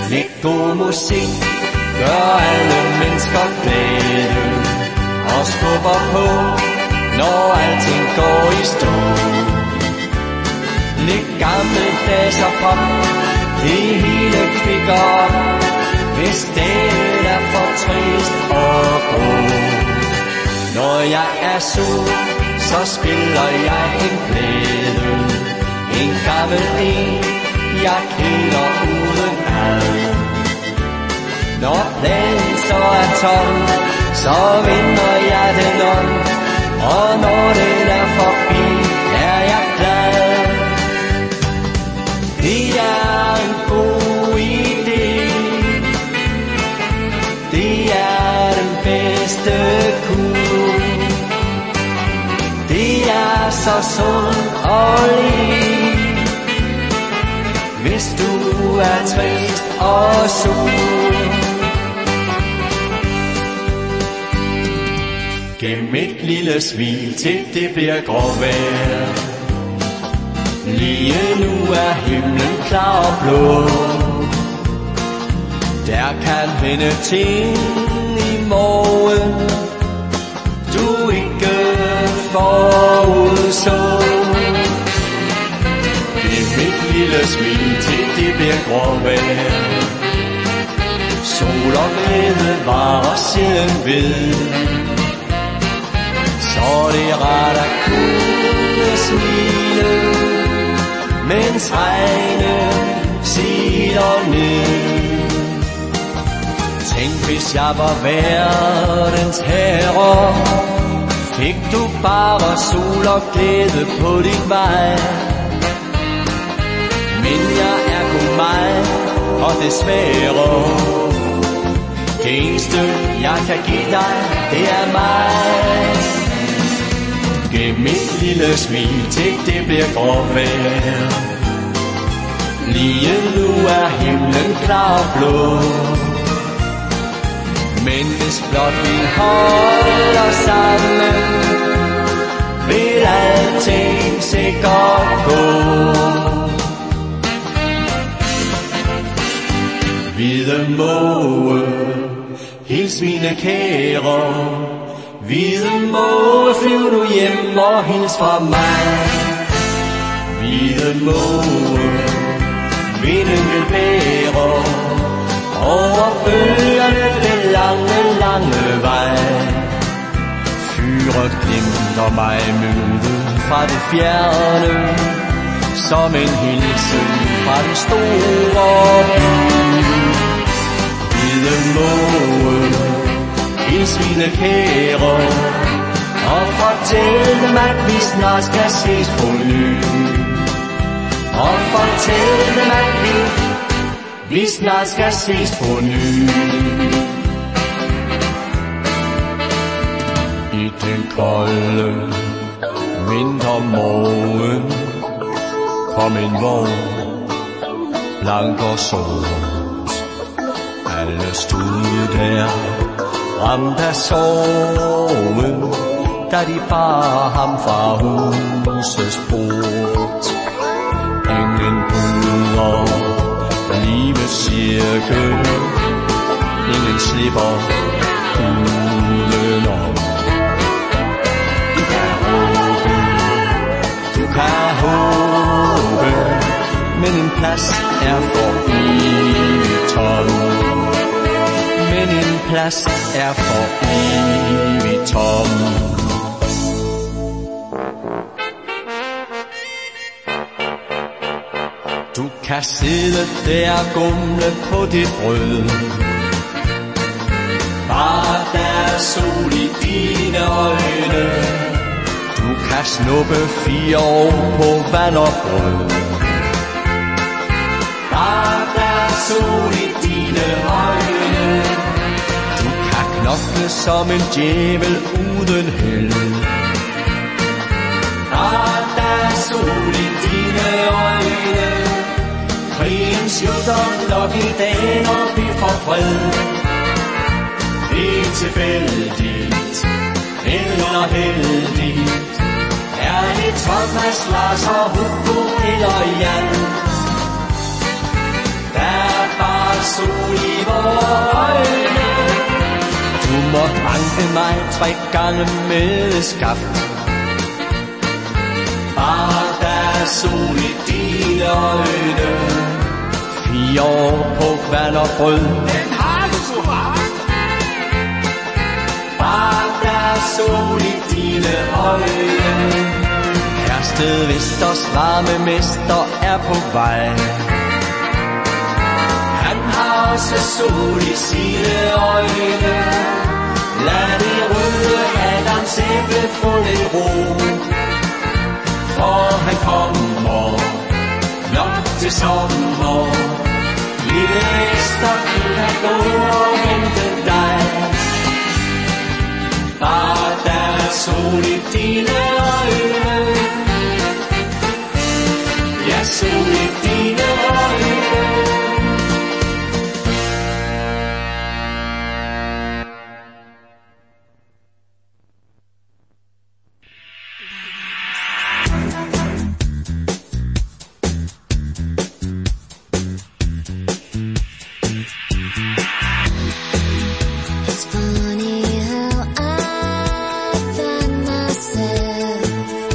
Læg god musik, gør alle mennesker glade, og skubber på, når alting går i stå. Læg gammeldags og pop, det hele kvikker op, hvis dagen er for trist og grå. Når jeg er sur, så spiller jeg en glæde, en gammel en, jeg kender uden ad. Når pladen så er tom, så vinder jeg den om, og når den er forbi, er jeg glad. Det er en god idé, det er den bedste kur. Det er så sundt og lige, hvis du er trist og sur. Gem et lille smil til det bliver gråvejr. Lige nu er himlen klar og blå. Der kan hende ting i morgen, du ikke forudså. Gem et lille smil til det bliver gråvejr. Sol og glæde varer sjældent ved, så det er rart at kunne smile, mens regnen siler ned. Tænk hvis jeg var verdens herre, fik du bare sol og glæde på din vej. Men jeg er kun mig, og desværre, det eneste jeg kan give dig, det er mig. Gem et lille smil til det bliver gråvejr. Lige nu er himlen klar og blå, men hvis blot vi holder sammen, vil alting sikkert gå. Hvide måge, hils mine kære. Hvide måge, flyv nu hjem og hils fra mig. Hvide måge, vinden vil bære over bølgerne den lange, lange vej. Fyret glimter mig møde fra det fjerne, som en hilsen fra den store by. Hvide måge, hils mine kære, og fortæl dem, at vi snart skal ses på ny. Og fortæl dem, at vi snart skal ses på ny. I den kolde vintermorgen kom en vogn, blank og sort. Alle stod der, ramt af sorgen, da de bar ham fra husets port. Ingen bryder livets cirkel, ingen slipper udenom. Du kan håbe, men en plads er for evigt tom. Men en plads er for evigt tom. Du kan sidde der og gumle på dit brød, bare der er sol i dine øjne. Du kan snuppe 4 år på vand og brød, bare der er sol i dine øjne. Du kan knokle som en djævel uden held, bare der er sol i dine øjne. Krigen slutter nok i dag, når vi får fred. Det er tilfældigt eller heldigt. Er det Thomas, Lars og Hugo eller Jan? Der er bare sol i vore øjne. Du må banke mig 3 gange med skaft. Bare der er sol i dine øjne. 4 år på vand og brød. Den har du så meget. Bare der er sol i dine øjne. Hersted Vesters varme mester er på vej. Han har også sol i sine øjne. Lad det røde Adams æble få lidt ro. For han kommer nok til sommer. Lille Ester, du kan gå og hente dig. Bare der er sol i dine øjne. Ja, sol i dine øjne. It's funny how I find myself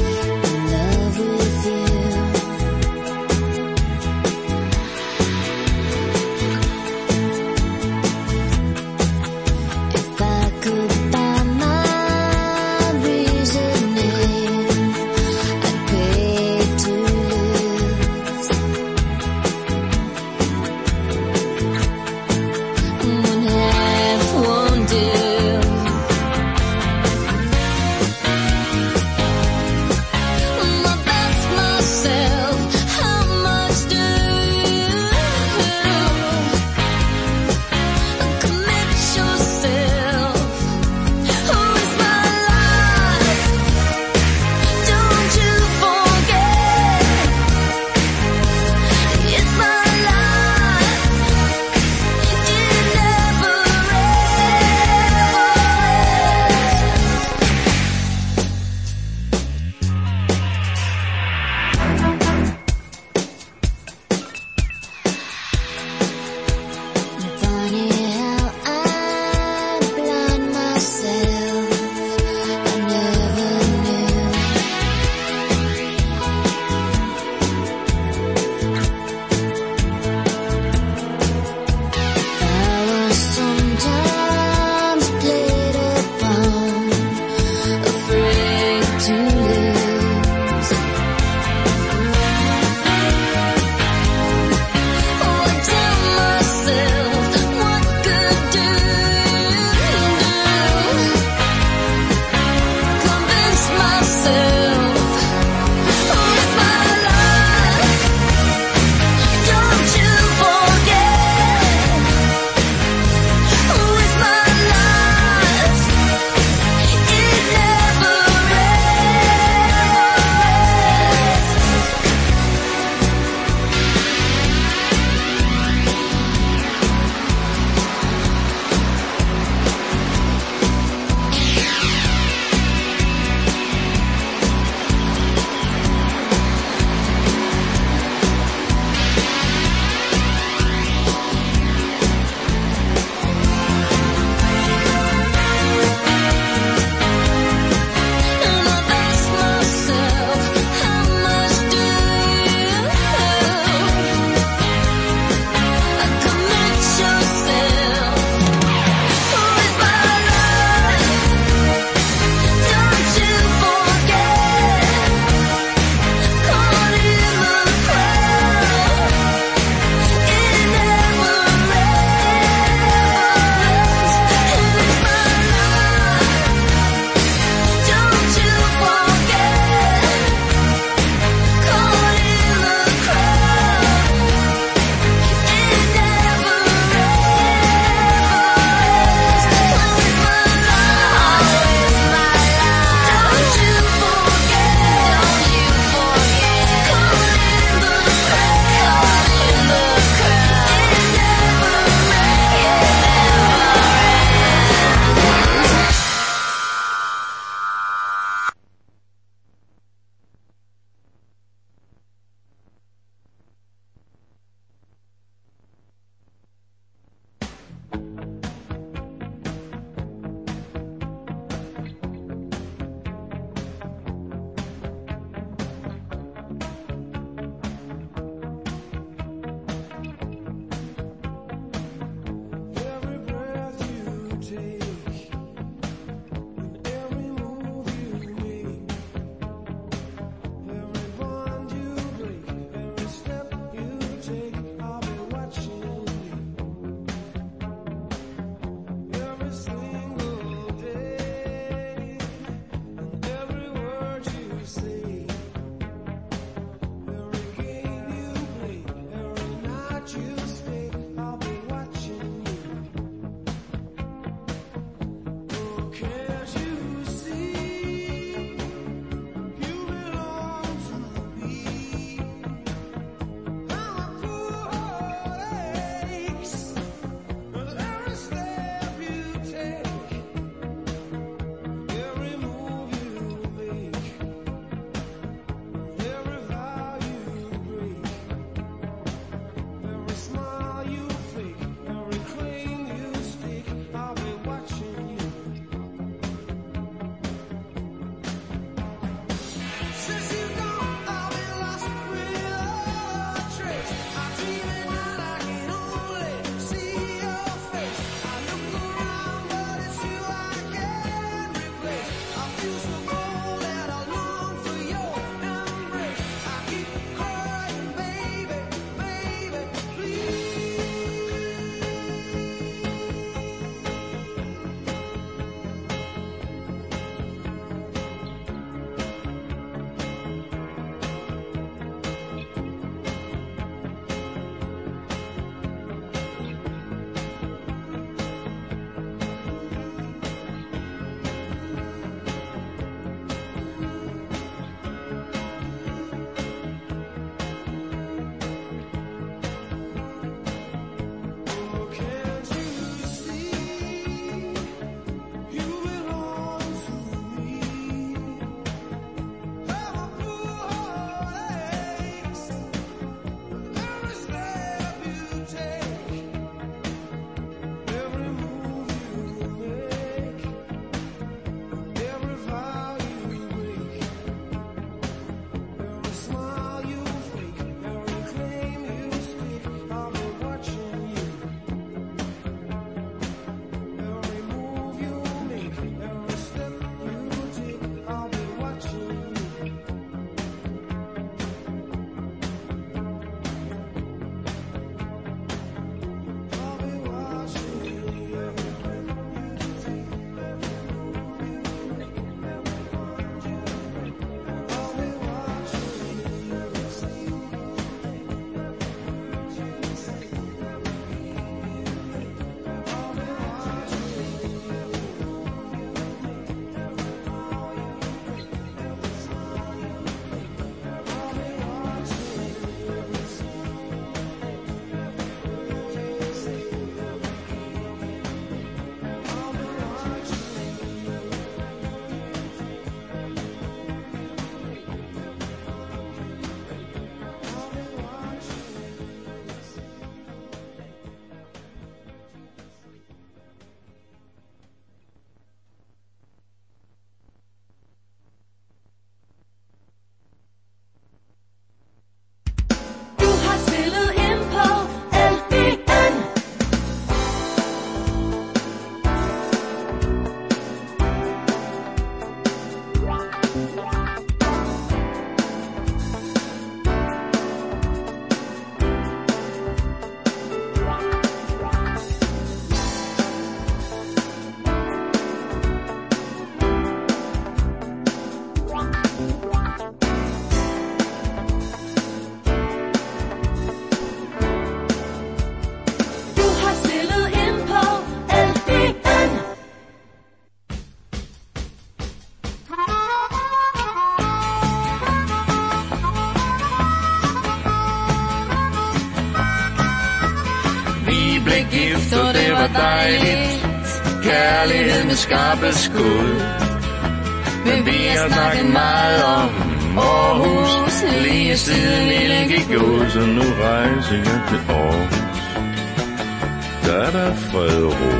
blev gift, og det var dejligt. Kærlighed med skarpe skud. Men vi har snakket meget om Aarhus, lige siden ilden gik ud. Så nu rejser jeg til Aarhus. Der er der fred og ro.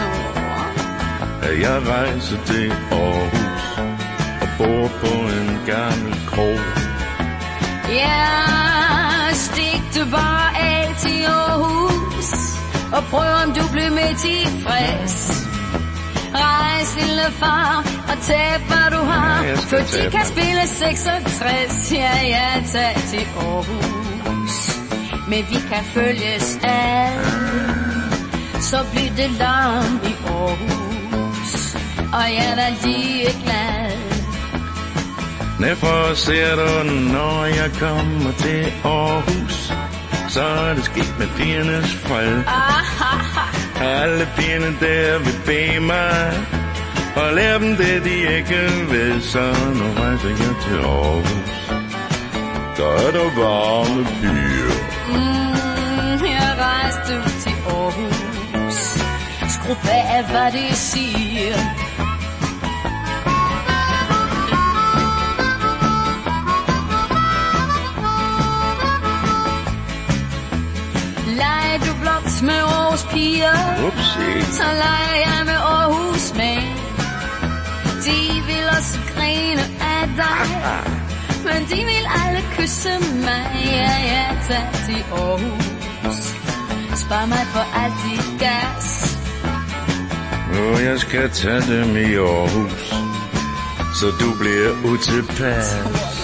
At jeg rejser til Aarhus og bor på en gammel krog. Ja, stik du bare af til Aarhus og prøv om du bliver med tilfreds. Rejs lille far og tag hvad du har, for de kan spille 66. Ja, tag til Aarhus, men vi kan følges ad. Så bliver det larm i Aarhus, og jeg er da lige glad. Derfor ser du, når jeg kommer til Aarhus, så er det sket med pigernes fred. Alle pigerne der vil bede mig og lære dem det, de ikke ved. Så nu rejser jeg til Aarhus. Der er der varme piger. Jeg rejste ud til Aarhus. Skru bag, hvad det siger. Leger du blot med Aarhus piger, så leger jeg med Aarhus mænd. De vil også grine af dig, men de vil alle kysse mig. Ja, tag til Aarhus. Spar mig for alt dit gas. Jeg skal tage dem i Aarhus, så du bliver utilpas.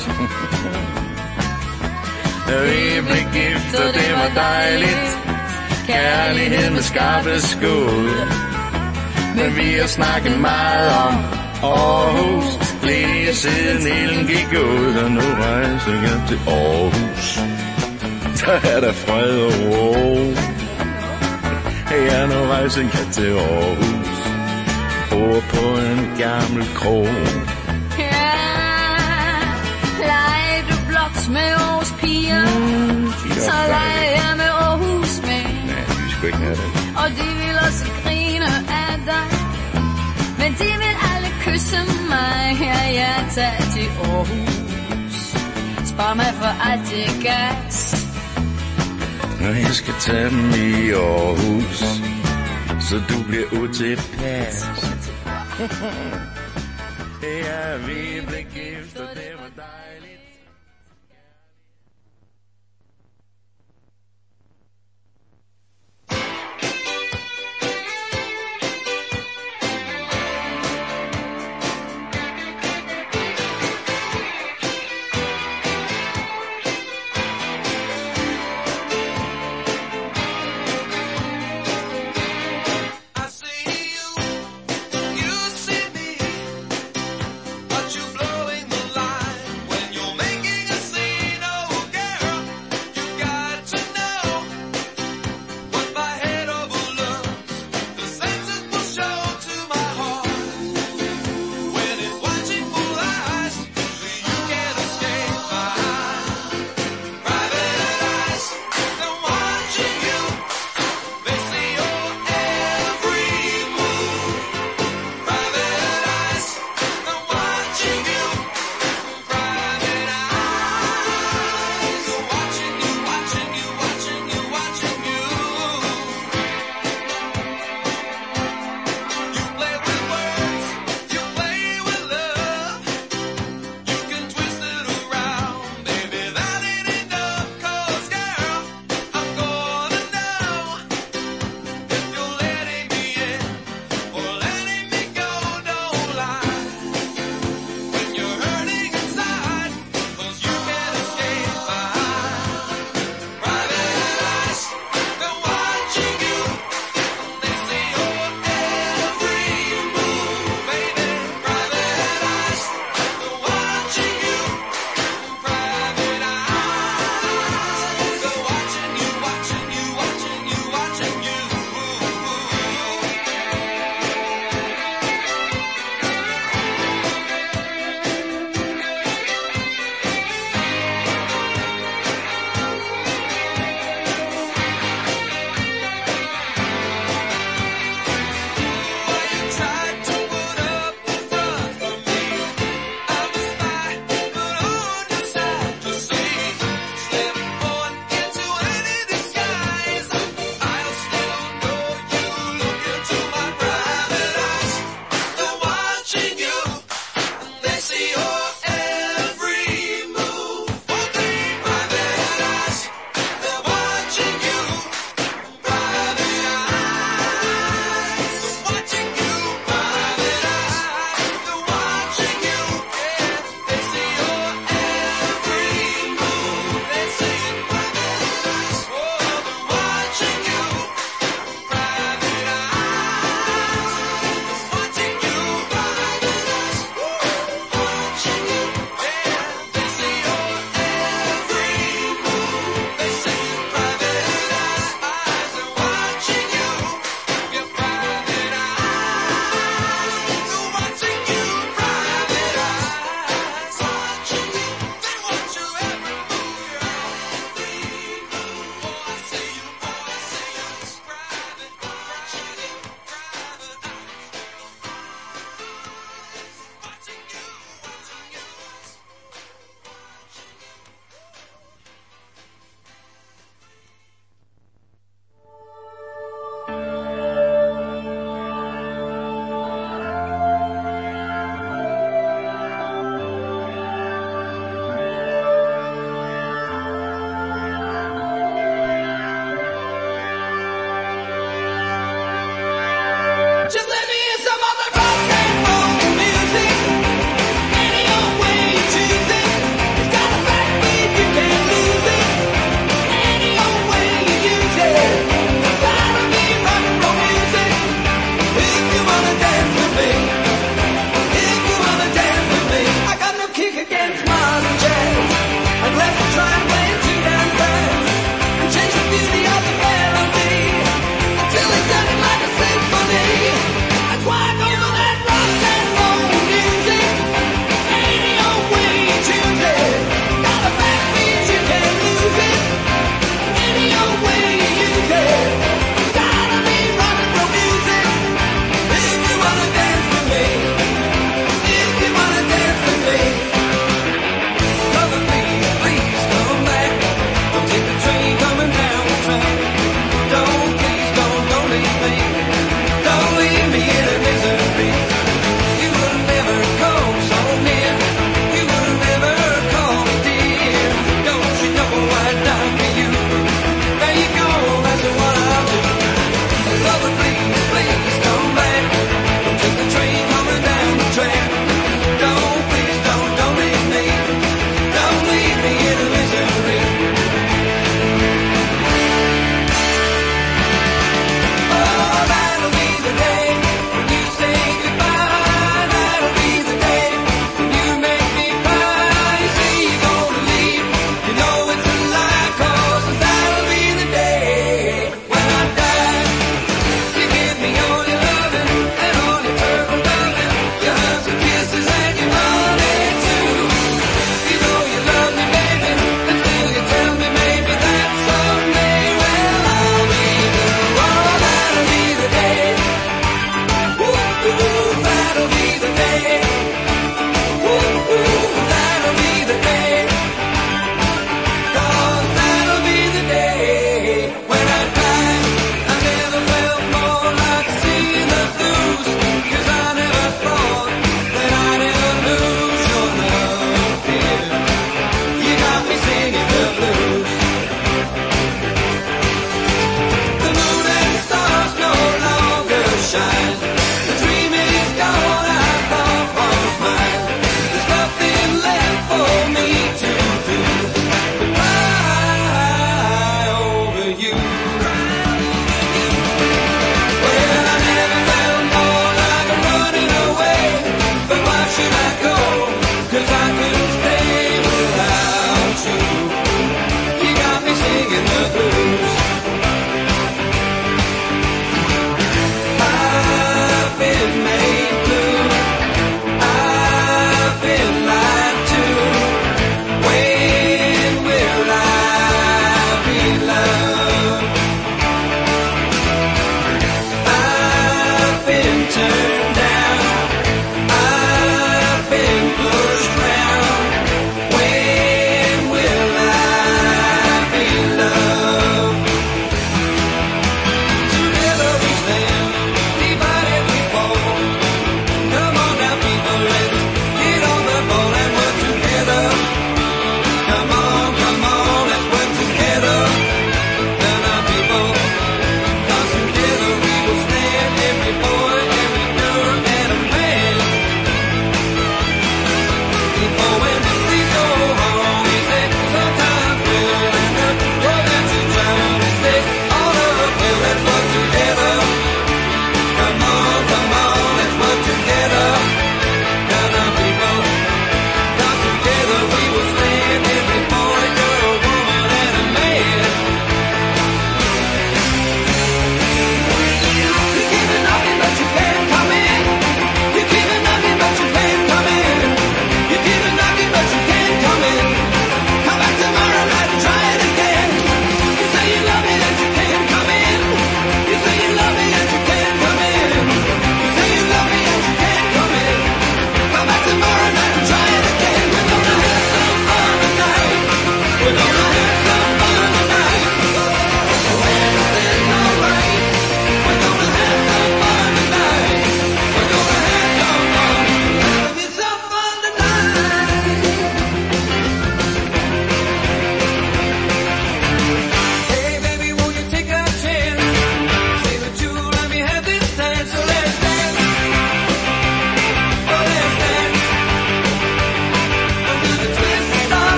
Vi blev gift, og det var dejligt. Kærlighed med skarpe skud. Men vi har snakket meget om Aarhus, lige siden ilden gik ud. Og nu rejser jeg til Aarhus. Der er der fred og ro. Ja, nu rejser jeg til Aarhus. Bor på en gammel krog. Ja, leger du blot med Aarhus piger, så leger jeg med Aarhus mænd. Nej, vi skal ikke have det. Og de vil også grine af dig, men de vil alle kysse mig. Ja, tag til Aarhus. Spar mig for alt det gas. Når jeg skal tage dem i Aarhus, så du bliver utilpas. Ja, vi blev gift, og det var dejligt. You see me, but you're blowing the line.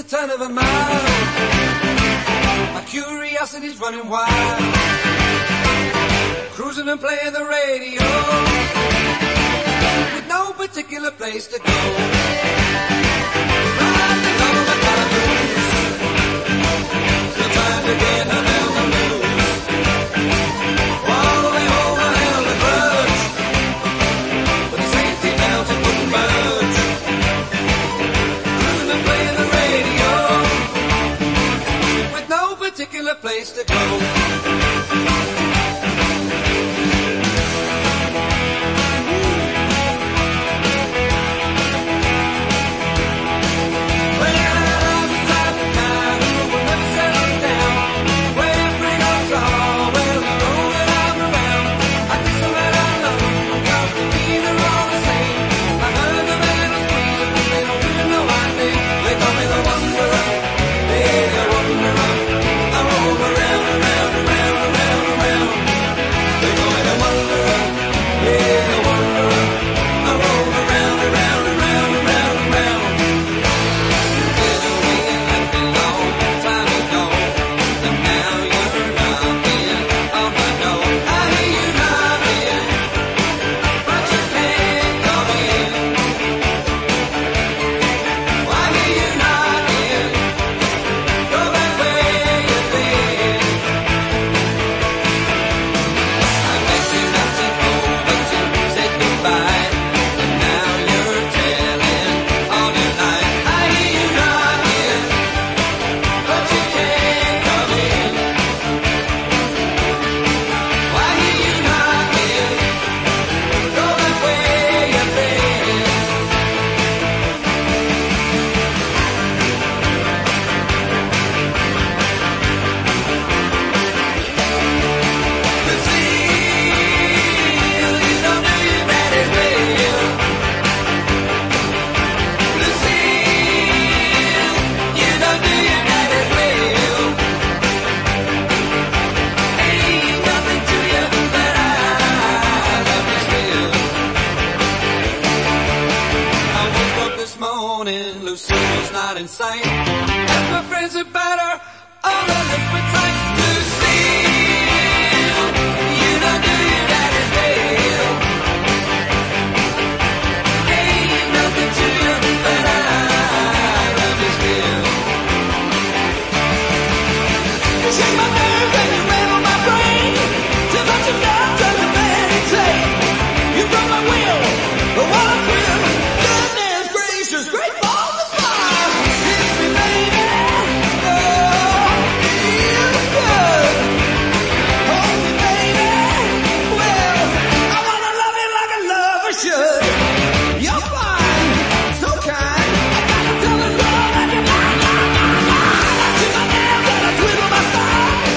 turn of a mile. My curiosity's running wild. Cruising and playing the radio with no particular place to go. Riding on the calaboose, still trying to get her down the loose. All the way home I held a grudge, but the safety belts it wouldn't budge. Cruising and playing the radio with no particular place to go. Twiddle my thumb.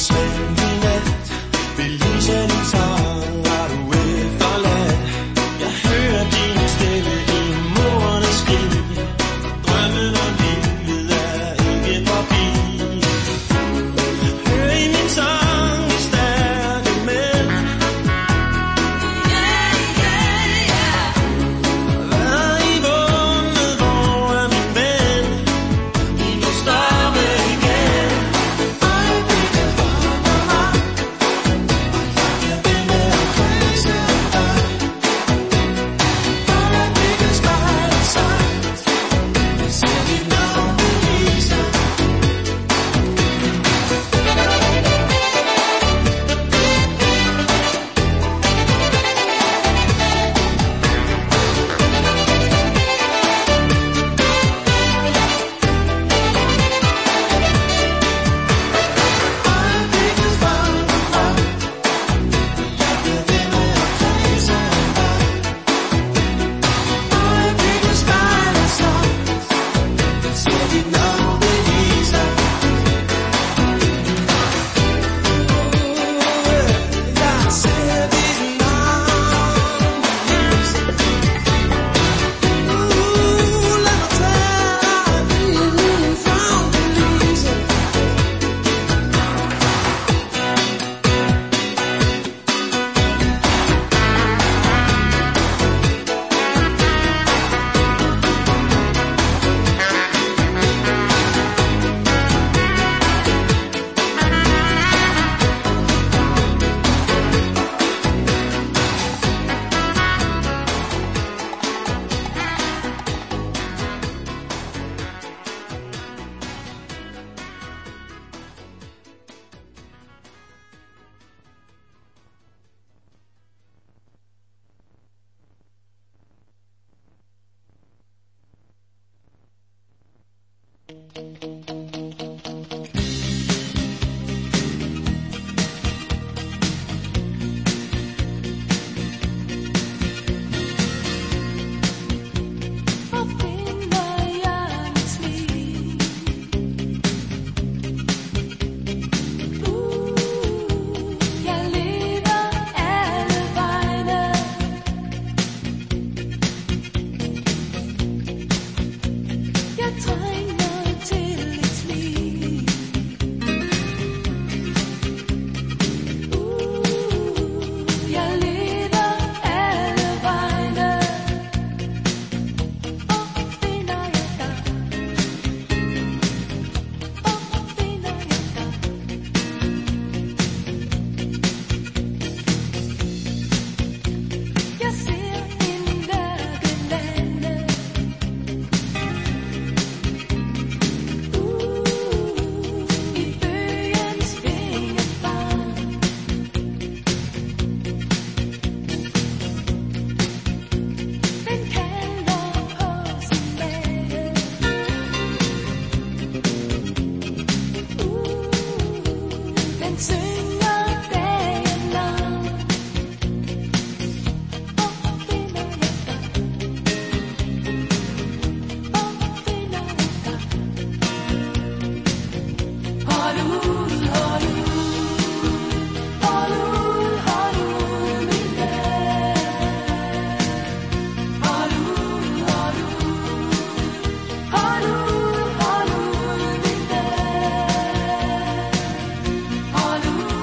Hollywood,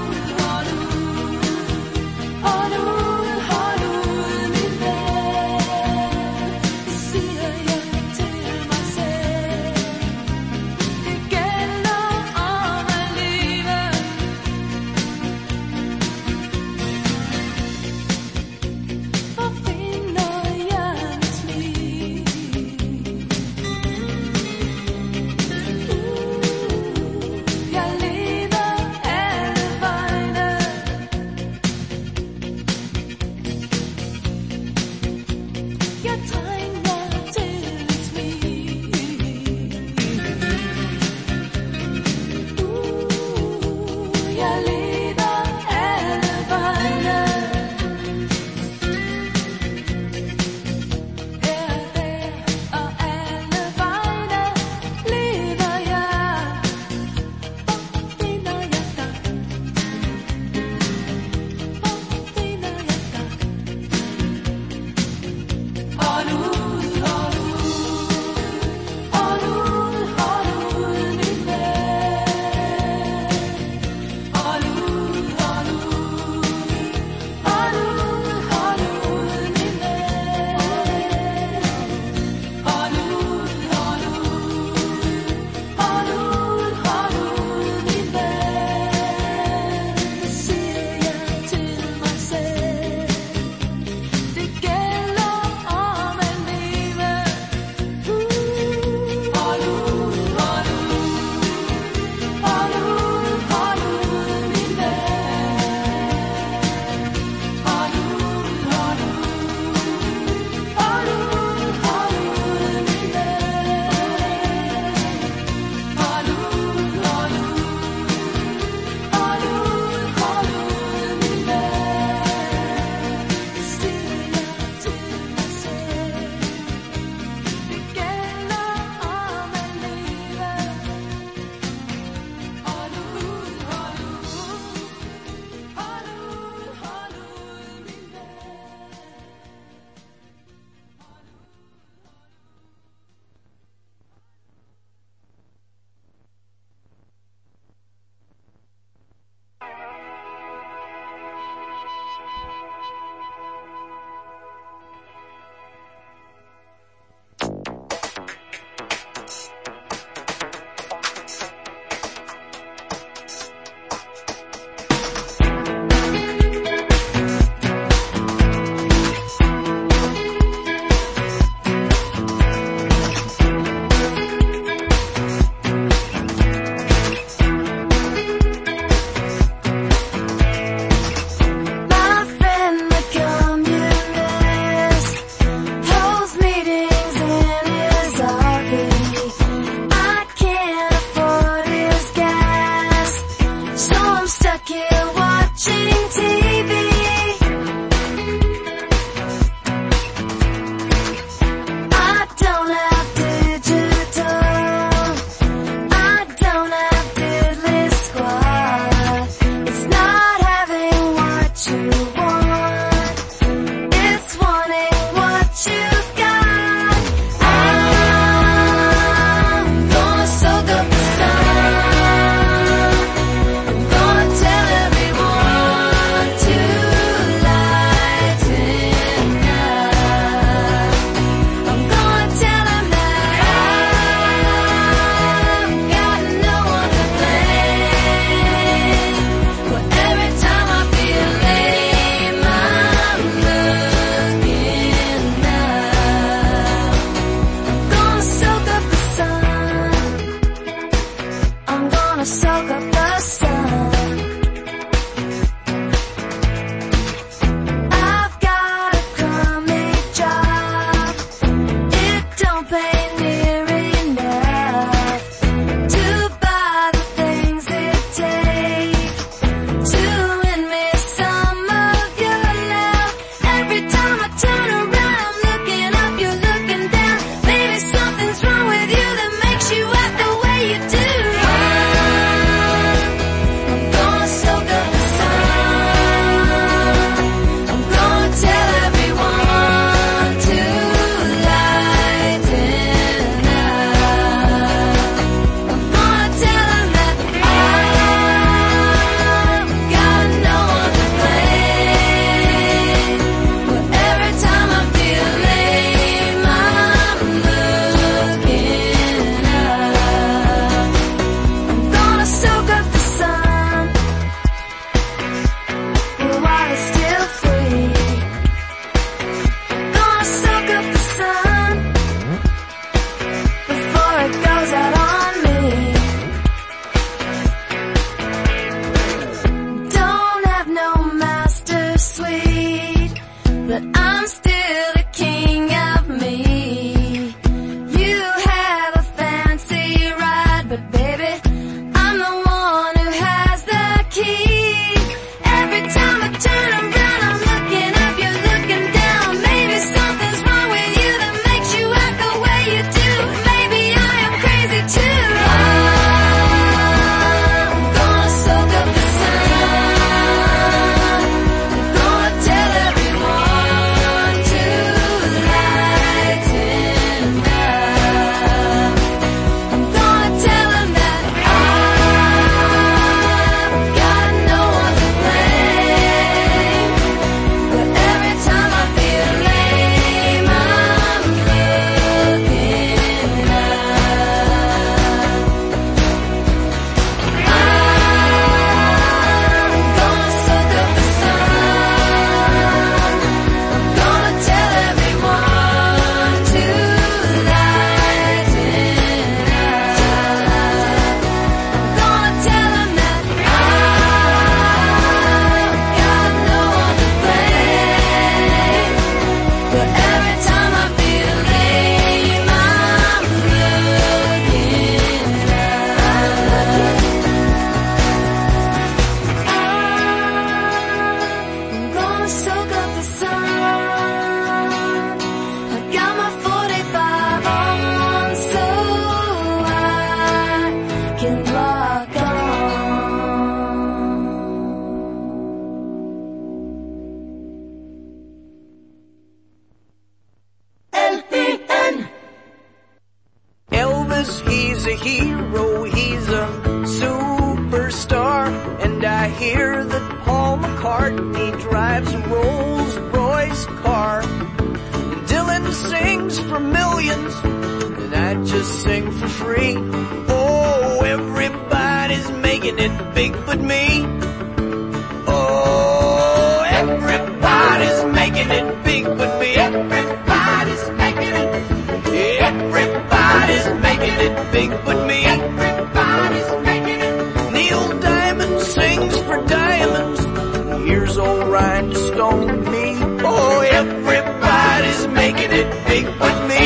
but I'm still the king of me. You have a fancy ride, but baby, I'm the one who has the key. Every time I turn around, I'm looking up, you're looking down. Maybe something's wrong with you that makes you act the way you do. Maybe I am crazy too. I'm gonna soak up the sun. I'm gonna tell everyone to lighten up. I'm gonna tell them that I've got no one to blame. But every time I feel lame, I'm looking up. I'm gonna soak up the sun. I'm gonna tell everyone to lighten up. I'm gonna tell them that I've got no one to blame. But every time I feel lame, I'm looking up. I'm gonna soak up the sun. I got my 45 on so I can rock on. LPN. Elvis, he's a hero, he's a superstar. And I hear that Paul McCartney drives a Rolls Royce car. Dylan sings for millions, and I just sing for free. Oh, everybody's making it big but me. Oh, everybody's making it big but me. Everybody's making it. Everybody's making it big but me. Everybody's making it. Neil Diamond sings for diamonds. Here's old Rhinestone me. Oh, everybody's making it big but me.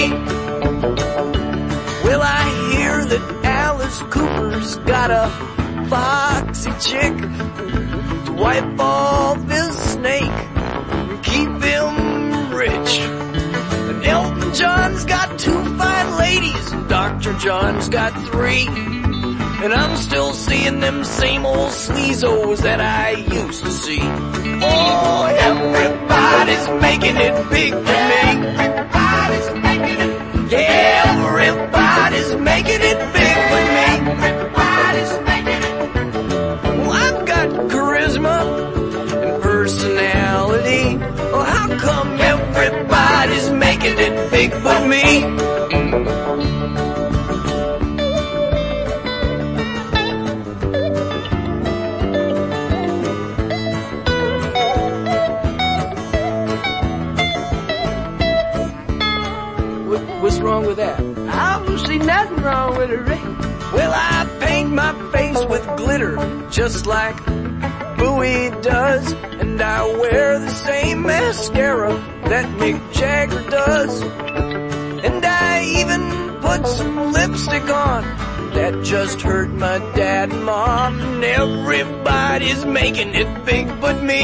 Well, I hear that Alice Cooper's got a foxy chick to wipe off his snake and keep him rich. And Elton John's got 2 fine ladies, and Dr. John's got 3. And I'm still seeing them same old sleazos that I used to see. Oh, everybody's making it big for me. Everybody's making it. Yeah, everybody's making it big for me. Everybody's making it. Well, I've got charisma and personality. Oh, how come everybody's making it big for me? What's wrong with that? I don't see nothing wrong with it, Rick. Well, I paint my face with glitter, just like Bowie does. And I wear the same mascara that Mick Jagger does. And I even put some lipstick on that just hurt my dad and mom. And everybody's making it big but me.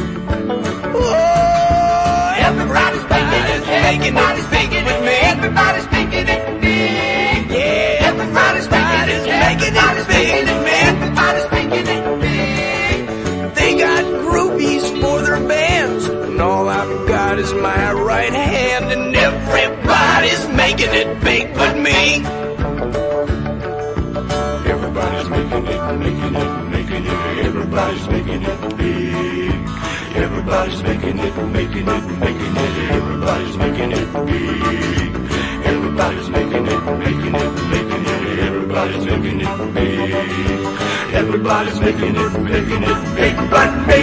Oh, everybody's making it big but me. Everybody's making it big. Yeah, everybody's making it big but me. Everybody's making it big. They got groupies for their bands, and all I've got is my right hand. And everybody's making it big but me. Everybody's making it, everybody's making it big. Everybody's making it, everybody's making it big. Everybody's making it, everybody's making it big. Everybody's making it big but me.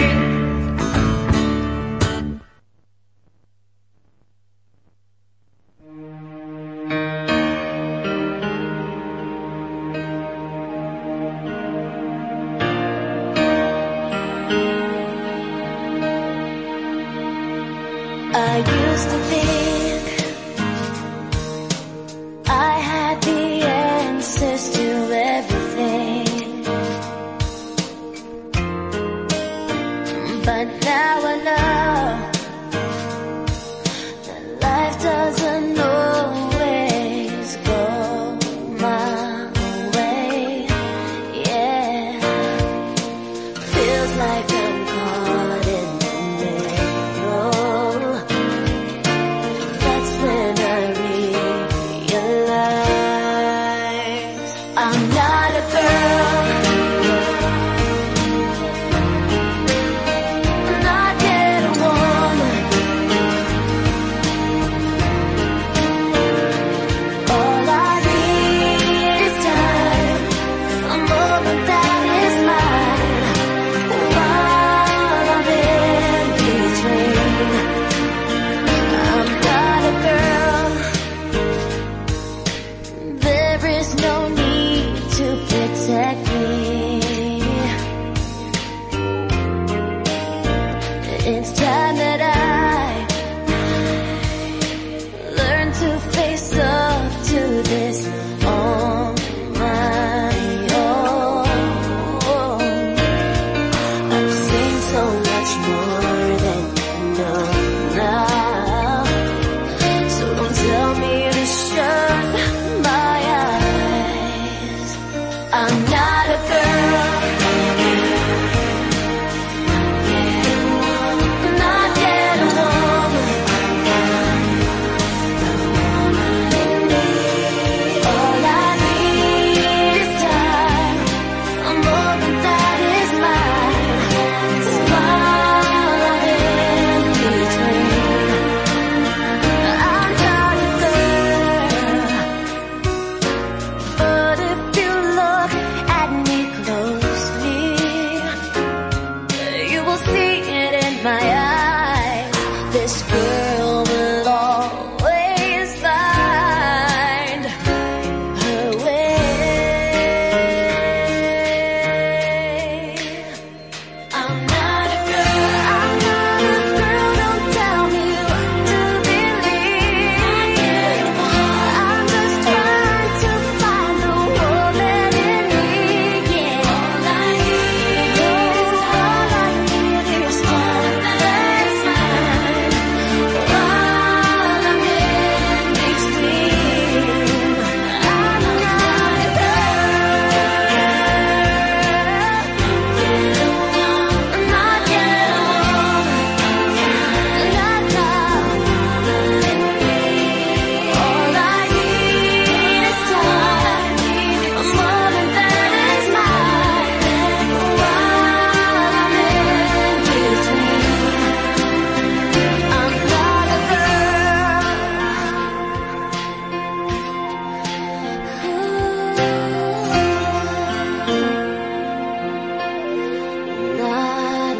used to think I had the answers to everything, but now I know that life doesn't always go my way. Yeah, feels like I'm caught in the middle. That's when I realize I'm not a girl, not yet a woman. All I need is time, a moment that is mine, while I'm in between. I'm not a girl, there is no need to protect me. It's time that I learn to face up to this on my own. I've seen so much more than you know now, so don't tell me to shut my eyes. I'm not a girl, not yet a woman. All I need is time, a moment that is mine, while I'm in between. I'm not a girl, but if you look at me closely, you will see it in my eyes. This girl will always find her way. I'm not a girl, don't tell me what to believe. I'm just trying to find the woman in me. Yeah, all I need is time that's mine, while I'm in between. I'm not a girl, not yet a woman, not now. All I need is time, a moment that is mine, while I'm in between. I'm not a girl, not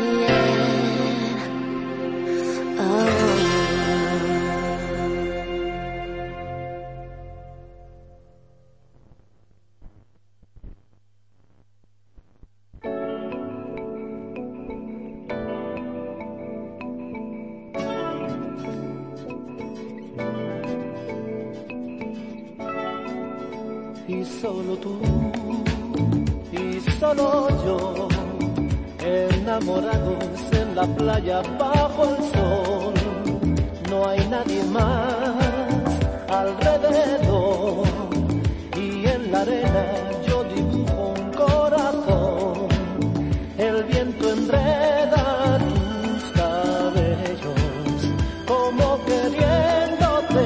yet. Oh. Y solo tú, y solo yo, enamorados en la playa bajo el sol. No hay nadie más alrededor, y en la arena yo dibujo un corazón. El viento enreda tus cabellos, como queriéndote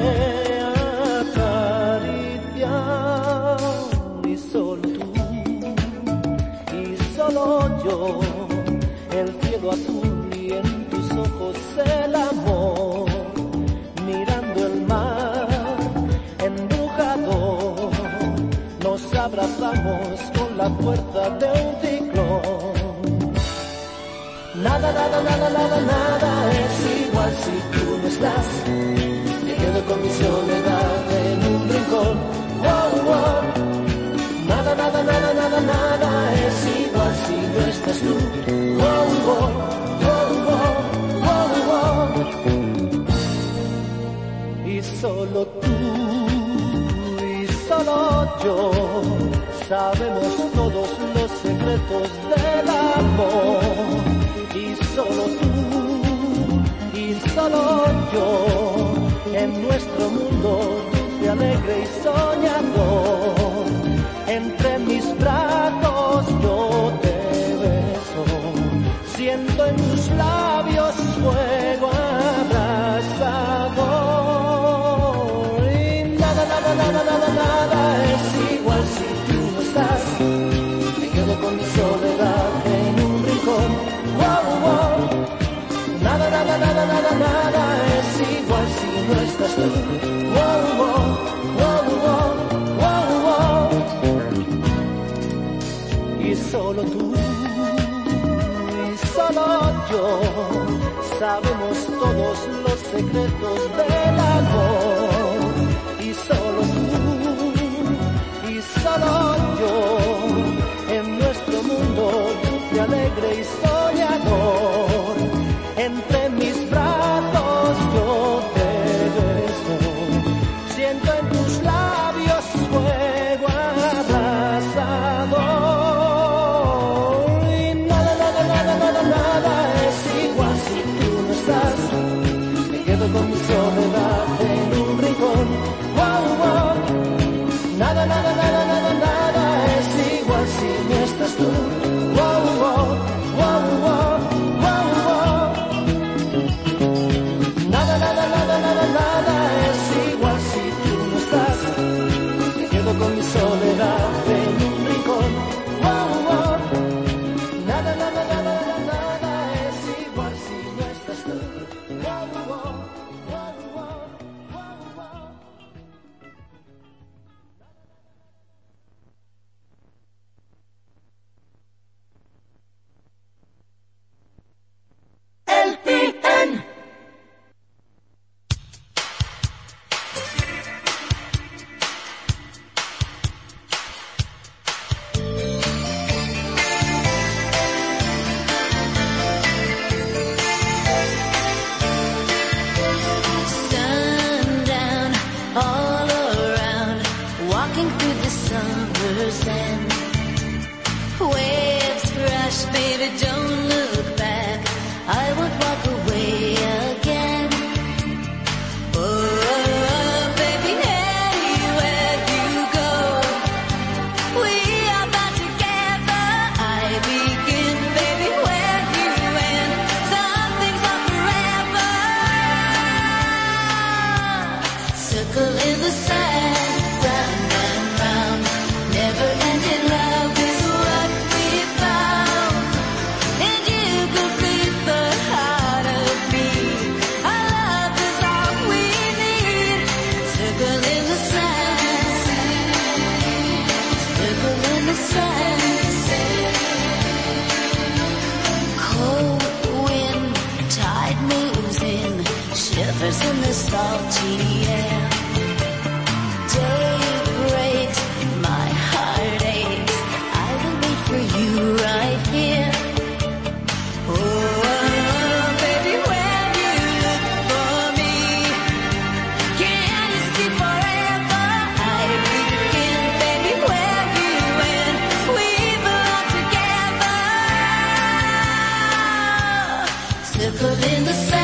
acariciar. Y solo tú, y solo yo, el cielo azul y en tus ojos el amor, mirando el mar embrujado, nos abrazamos con la fuerza de un ciclón. Nada, nada, nada, nada, nada es igual si tú no estás. Me quedo con mi soledad en un rincón. Wow, wow. Nada, nada, nada, nada, nada es igual si no estás tú. Wow, wow, wow, wow, wow, wow. Nada, nada, nada, nada, nada es igual si tú no estás. Wow, wow, wow, wow, wow, wow. Nada, nada, nada, nada, nada es igual si no estás tú. Wow, wow, wow, wow, wow, wow. Nada, nada, nada, nada, nada es igual si tú no estás. solo tú y solo yo sabemos todos los secretos del amor. Y solo tú y solo yo en nuestro mundo dulce, alegre y soñador. Entre mis brazos yo te beso, siento en tus labios fuego abrasador. Y nada, nada, nada, nada, nada es igual si tú no estás. Me quedo con mi soledad en un rincón. Wow, wow. Nada, nada, nada, nada, nada es igual si no estás tú. Wow, wow, wow, wow, wow, wow. Y solo tú y solo yo sabemos todos los secretos del amor. Y solo tú y solo yo en nuestro mundo dulce, alegre y soñador. Entre mis brazos yo te beso, siento en tus labios fuego abrasador. Y nada, nada, nada, nada, nada es igual si tú no estás. Me quedo con mi soledad en un rincón. Wow, wow. Nada, nada, nada, nada, nada es igual si no estás tú. Wow, wow, wow, wow, wow, wow. Nada, nada, nada, nada, nada es igual si tú no estás. Me quedo con mi soledad en un rincón. Wow, wow. Nada, nada, nada, nada, nada es igual si no estás tú. Wow, wow, wow, wow, wow, wow. LPN. Sundown all around, walking through the summer sand. Waves crash, baby, don't look back. I won't walk away again. Oh, baby, anywhere you go, we are bound together. I begin, baby, where you end. Some things are forever. Circle in the sand, round and round. Never-ending love is what we found. And you complete the heart of me. Our love is all we need. Circle in the sand. Circle in the sand. Cold wind, tide moves in, shivers in the salty air. Day breaks, my heart aches. I will wait for you right here. Oh, baby, when you look for me, can you see forever? I begin, baby, where you end. We belong together. Circle in the sun.